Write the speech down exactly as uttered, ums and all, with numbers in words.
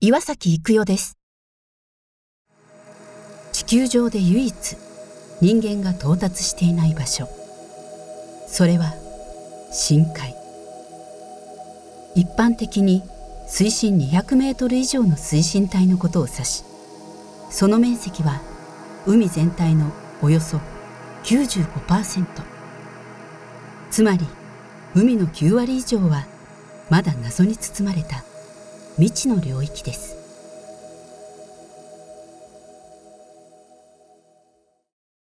岩崎育代です。地球上で唯一人間が到達していない場所、それは深海。一般的に水深にひゃくメートル以上の水深帯のことを指し、その面積は海全体のおよそ きゅうじゅうごパーセント。つまり海のきゅうわり以上はまだ謎に包まれた未知の領域です。